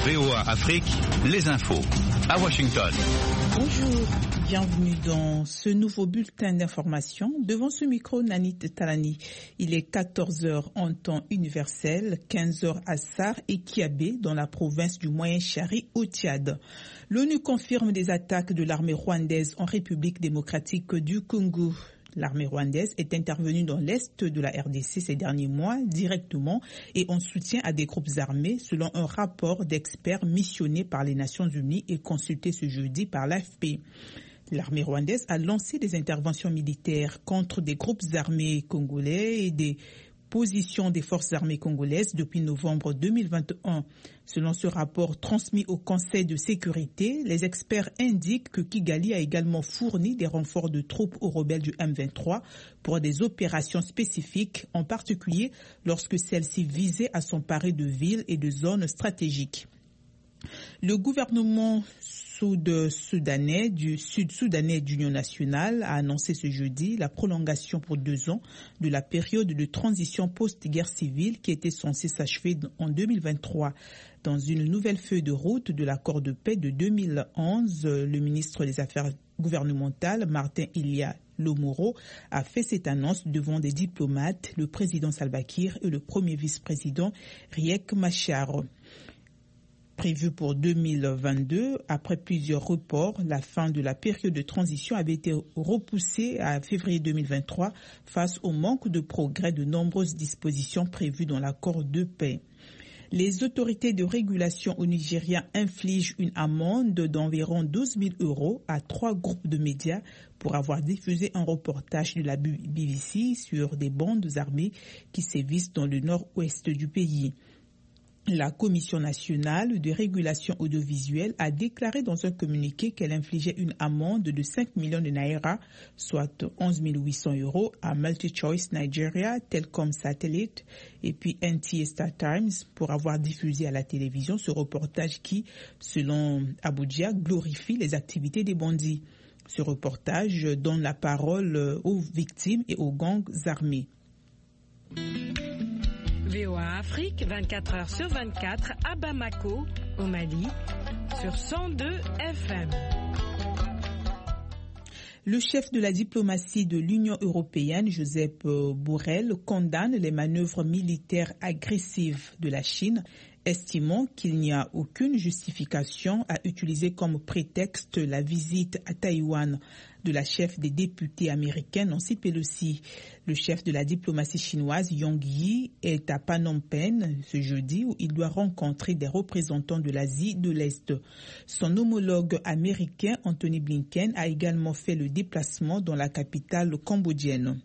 VOA Afrique, les infos. À Washington. Bonjour, bienvenue dans ce nouveau bulletin d'information. Devant ce micro, Nanit Talani. Il est 14h en temps universel, 15h à Sar et Kiabé dans la province du Moyen-Chari au Tchad. L'ONU confirme des attaques de l'armée rwandaise en République démocratique du Congo. L'armée rwandaise est intervenue dans l'est de la RDC ces derniers mois directement et en soutien à des groupes armés selon un rapport d'experts missionnés par les Nations Unies et consulté ce jeudi par l'AFP. L'armée rwandaise a lancé des interventions militaires contre des groupes armés congolais et des position des forces armées congolaises depuis novembre 2021. Selon ce rapport transmis au Conseil de sécurité, les experts indiquent que Kigali a également fourni des renforts de troupes aux rebelles du M23 pour des opérations spécifiques, en particulier lorsque celles-ci visaient à s'emparer de villes et de zones stratégiques. Le gouvernement sud-soudanais d'Union nationale a annoncé ce jeudi la prolongation pour 2 ans de la période de transition post-guerre civile qui était censée s'achever en 2023. Dans une nouvelle feuille de route de l'accord de paix de 2011, le ministre des Affaires gouvernementales, Martin Ilia Lomoro, a fait cette annonce devant des diplomates, le président Salva Kiir et le premier vice-président Riek Machar. Prévu pour 2022, après plusieurs reports, la fin de la période de transition avait été repoussée à février 2023 face au manque de progrès de nombreuses dispositions prévues dans l'accord de paix. Les autorités de régulation au Nigeria infligent une amende d'environ 12 000 € à 3 groupes de médias pour avoir diffusé un reportage de la BBC sur des bandes armées qui sévissent dans le nord-ouest du pays. La Commission nationale de régulation audiovisuelle a déclaré dans un communiqué qu'elle infligeait une amende de 5 millions de naira, soit 11 800 € à MultiChoice Nigeria, Telcom Satellite et puis NTA Star Times pour avoir diffusé à la télévision ce reportage qui, selon Abuja, glorifie les activités des bandits. Ce reportage donne la parole aux victimes et aux gangs armés. VOA Afrique, 24 heures sur 24, à Bamako, au Mali, sur 102 FM. Le chef de la diplomatie de l'Union européenne, Josep Borrell, condamne les manœuvres militaires agressives de la Chine, estimant qu'il n'y a aucune justification à utiliser comme prétexte la visite à Taïwan de la chef des députés américains Nancy Pelosi. Le chef de la diplomatie chinoise, Yang Yi, est à Phnom Penh ce jeudi où il doit rencontrer des représentants de l'Asie de l'Est. Son homologue américain, Anthony Blinken, a également fait le déplacement dans la capitale cambodgienne.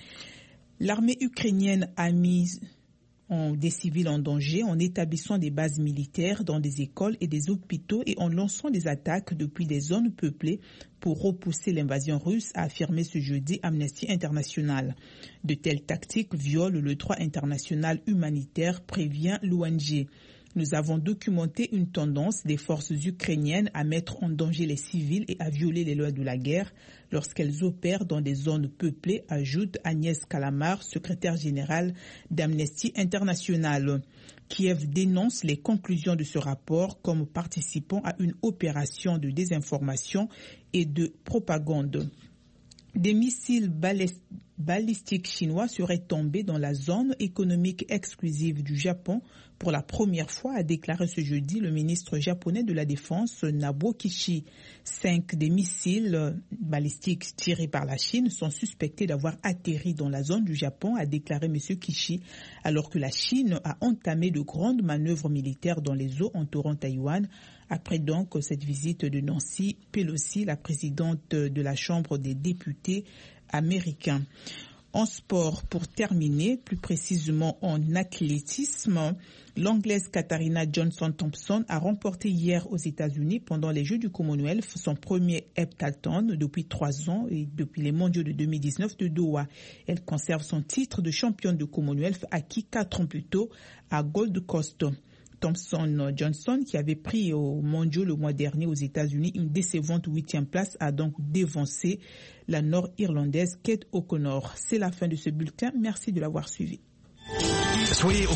L'armée ukrainienne a mis des civils en danger en établissant des bases militaires dans des écoles et des hôpitaux et en lançant des attaques depuis des zones peuplées pour repousser l'invasion russe, a affirmé ce jeudi Amnesty International. De telles tactiques violent le droit international humanitaire, prévient l'ONG. Nous avons documenté une tendance des forces ukrainiennes à mettre en danger les civils et à violer les lois de la guerre lorsqu'elles opèrent dans des zones peuplées, ajoute Agnès Kalamar, secrétaire générale d'Amnesty International. Kiev dénonce les conclusions de ce rapport comme participant à une opération de désinformation et de propagande. Des missiles balistiques chinois seraient tombés dans la zone économique exclusive du Japon pour la première fois, a déclaré ce jeudi le ministre japonais de la Défense, Nobuo Kishi. 5 des missiles balistiques tirés par la Chine sont suspectés d'avoir atterri dans la zone du Japon, a déclaré M. Kishi, alors que la Chine a entamé de grandes manœuvres militaires dans les eaux entourant Taïwan. Après donc cette visite de Nancy Pelosi, la présidente de la Chambre des députés américains. En sport, pour terminer, plus précisément en athlétisme, l'Anglaise Katharina Johnson-Thompson a remporté hier aux États-Unis pendant les Jeux du Commonwealth son premier heptathlon depuis 3 ans et depuis les mondiaux de 2019 de Doha. Elle conserve son titre de championne de Commonwealth acquis 4 ans plus tôt à Gold Coast. Thompson-Johnson, qui avait pris aux mondiaux le mois dernier aux États-Unis une décevante 8e place, a donc dévancé la Nord-Irlandaise Kate O'Connor. C'est la fin de ce bulletin. Merci de l'avoir suivi.